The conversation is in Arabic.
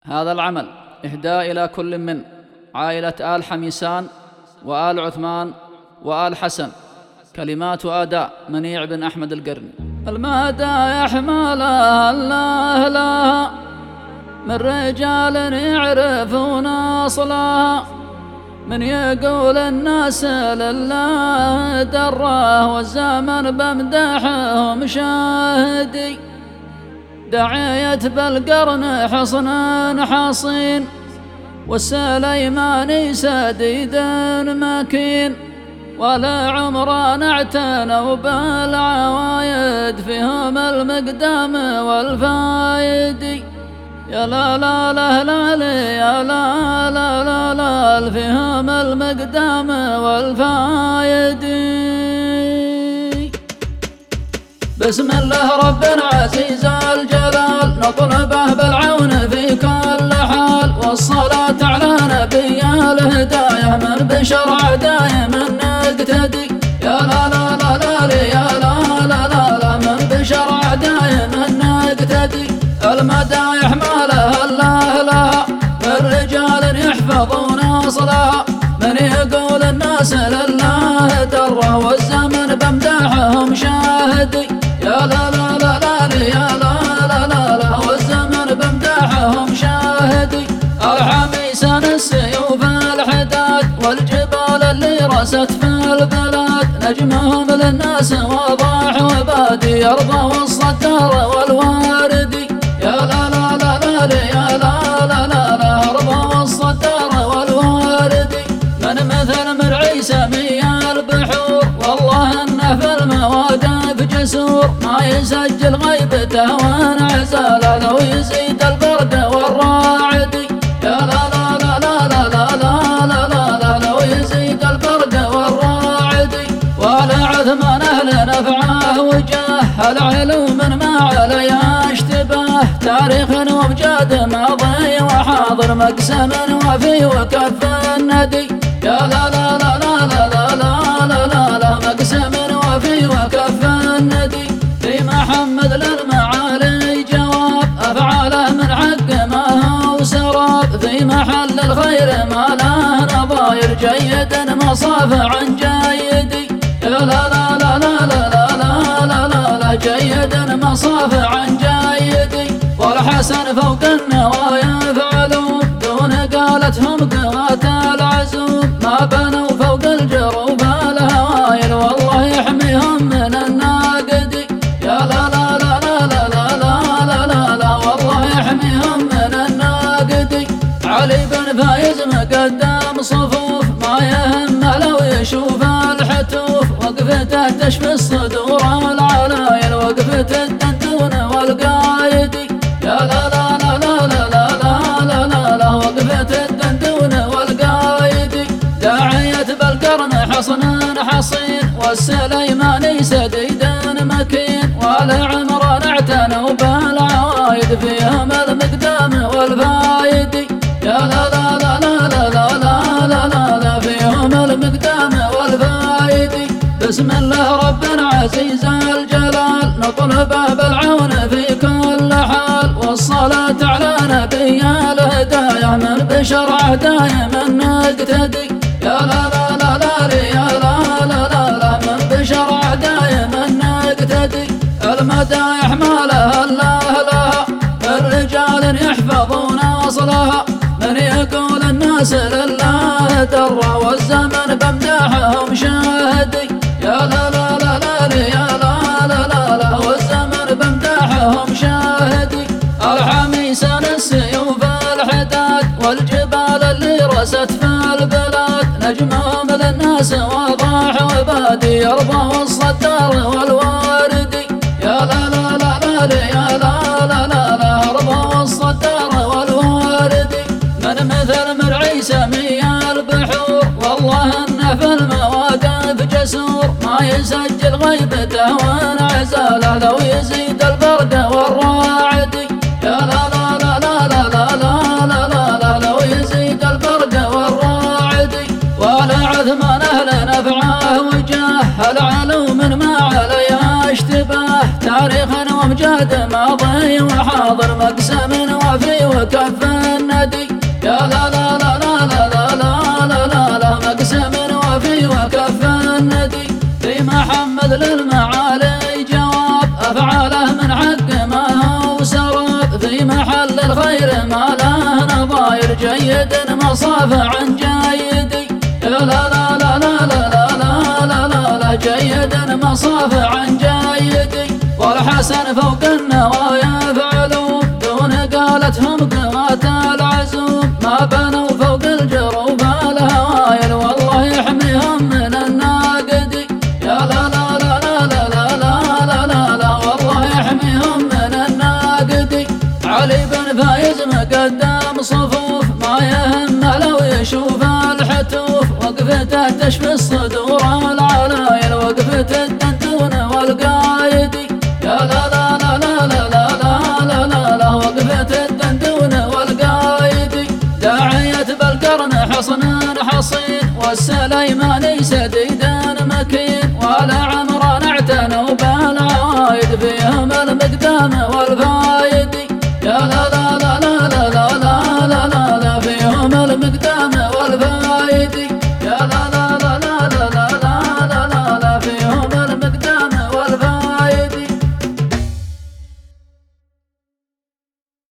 هذا العمل إهداء إلى كل من عائلة آل حميسان وآل عثمان وآل حسن. كلمات وأداء منيع بن أحمد القرني. المدايح مالها الله لها من رجال يعرفون أصلها، من يقول الناس لله دره والزمن بمدحهم شاهدي. دعية بالقرن حصن حصين والسليماني سديد مكين، ولا عمران اعتنوا بالعوايد فيهم المقدام والفايد. يا لا لا لا لا يا لا لا لا لا فيهم المقدام والفايد. بسم الله ربنا عزيز الجلال نطلبه بالعون في كل حال، والصلاة على نبي الهداية من بشرع دائما نقتدي. يا لا لا لا لا يا لا لا لا لا من بشرع دائما نقتدي. المدايح مالها الله لها من رجال يحفظون أصلها، من يقول الناس لله دره والزمن بمدحهم شاهدي. يا لا لا لا لا يا لا لا لا لا والزمن بمدحهم شاهدي. الحميسان السيوف الحداد والجبال اللي رست في البلاد، نجمهم للناس واضح وبادي يرضى الصدار والواردي. يا لا لا لا لا يا لا لا لا لا يرضى الصدار والواردي. من مثل مرعي سمي البحور والله انه في المواقف جسور، ما يسجل غيبته وانعزاله لو يزيد البرد والراعدي. يا لا لا لا لا لا لا لا لا لا لو يزيد البرد والراعدي. ولا عثمان اهل نفعه وجاه العلوم ما عليها اشتباه، تاريخ وامجاد ماضي وحاضر مقسم وفي وكف الندي. يا لا لا لا لا لا لا لا لا لا مقسم وفي وكف الندي. في محمد للمعالي جواب أفعاله من حق ما هو سراب، في محل الخير ما له نظاير جيد مصافع جيدي. يا لا لا لا لا لا لا لا لا لا جيد مصافع جيدي. والحسن فوق النوايا فعلوم دون قالتهم قوات العزوم، ما بنوا فوق الجروب الهوايل والله يحميهم من الناقدي. يا لا لا لا لا لا لا لا لا لا والله يحميهم من الناقدي. علي بن فايز مقدم صفوف ما يهم لو يشوف الحتوف، وقفته تشفي الصدور والعلايل وقفة الدندون والقايدي. يا لا لا لا لا لا لا لا لا لا وقفة الدندون والقايدي. داعية بالقرن حصن حصين والسليماني سديد مكين، والعمران اعتنوا بالعوايد فيهم المقدام والفايدي. يا لا لا لا لا لا لا لا لا لا فيهم المقدام والفايدي. بسم الله ربنا عزيز الجلال نطلبه بالعون في كل حال، والصلاة على نبي الهداية من بشرع دائما نقتدي. يا لا لا لا لا يا لا لا لا لا من بشرع دائما نقتدي. المدايح مالها الله لها من رجال يحفظون أصلها، من يقول الناس لله دره والزمن بمدحهم شاهدي. يا لا لا لا لا يا لا لا لا لا والزمن بمدحهم شاهدي. الحميسان السيوف الحداد والجبال اللي رست في البلاد، نجمهم للناس واضح وبادي يرضى الصدار والواردي. يا لا لا لا لا يا لا لا لا لا يرضى الصدار والواردي. من مثل مرعي سمي البحور والله انه في المواقف جسور، ما يسجل غيبته وانعزاله لو يزيد البرد والراعدي. يا لا لا لا لا لا لا لا لا لا لو يزيد البرد والراعدي. ولا عثمان اهل نفعه وجاه العلوم ما عليها اشتباه، تاريخ وامجاد ماضي وحاضر مقسم وفي وكف للمعالي جواب، أفعاله من حق ما هو سراب، في محل الخير ما له نظاير، جيد مصاف عن جيدي، لا لا لا لا لا لا لا لا لا، جيد مصاف عن جيدي، والحسن فوق النوايا فعلوم، دون قالتهم قوات العزوم، ما بنوا فوق الجروب الهوايل، والله يحميهم من الناقدي، يا لا لا لا لا لا لا لا لا لا، والله يحميهم من الناقدي. علي بن فايز مقدم صفوف، ما يهم لو يشوف الحتوف، وقفته تشفي الصدور العلايل، وقفة الدندون والقايدي، يا لا لا لا لا لا لا لا لا لا، وقفة الدندون والقايدي. داعية بالقرن حصن حصين، والسليماني سديد